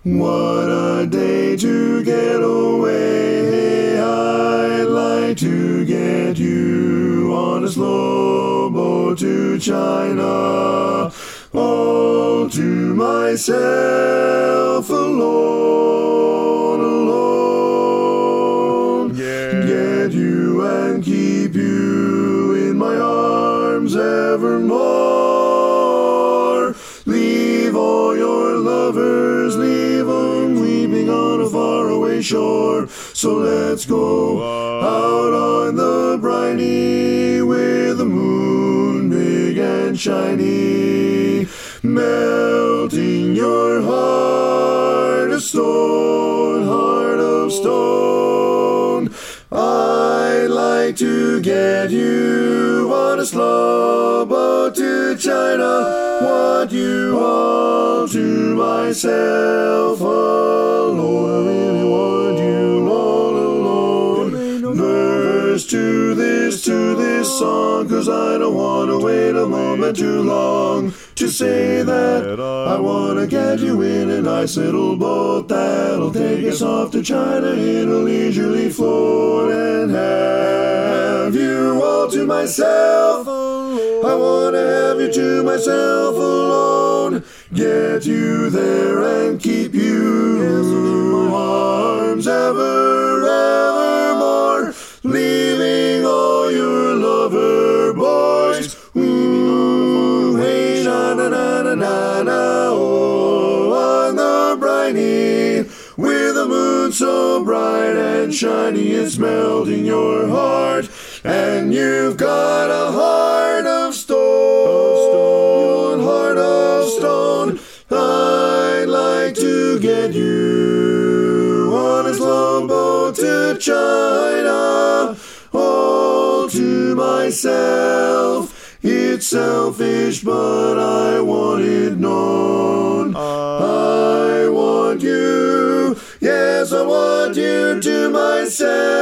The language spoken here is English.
What a day to get away. I'd like to get you on a slow boat to China, all to myself, alone. Get you and keep you in my arms evermore. Leave all your lovers, leave them weeping on a faraway shore. So let's go out on the briny with the moon big and shiny, melting your heart of stone, heart of stone. I'd like to get you on a slow boat to China, want you all to myself, alone. I really want you all alone. Verse to this song, 'cause I don't want to wait a moment too long to say that I want to get you in a nice little boat that'll take us off to China in a leisurely float and have you all to myself. I want to have you to myself alone. Get you there and keep you in my arms evermore. Leaving all your lover boys. Ooh, hey, na na na na na na. Oh, on the briny, with the moon so bright and shiny, it's melting your heart, and you've got a heart of stone, heart of stone. I'd like to get you on a slow boat to China, all to myself. It's selfish, but I want it known. I want you, yes, I want you to myself.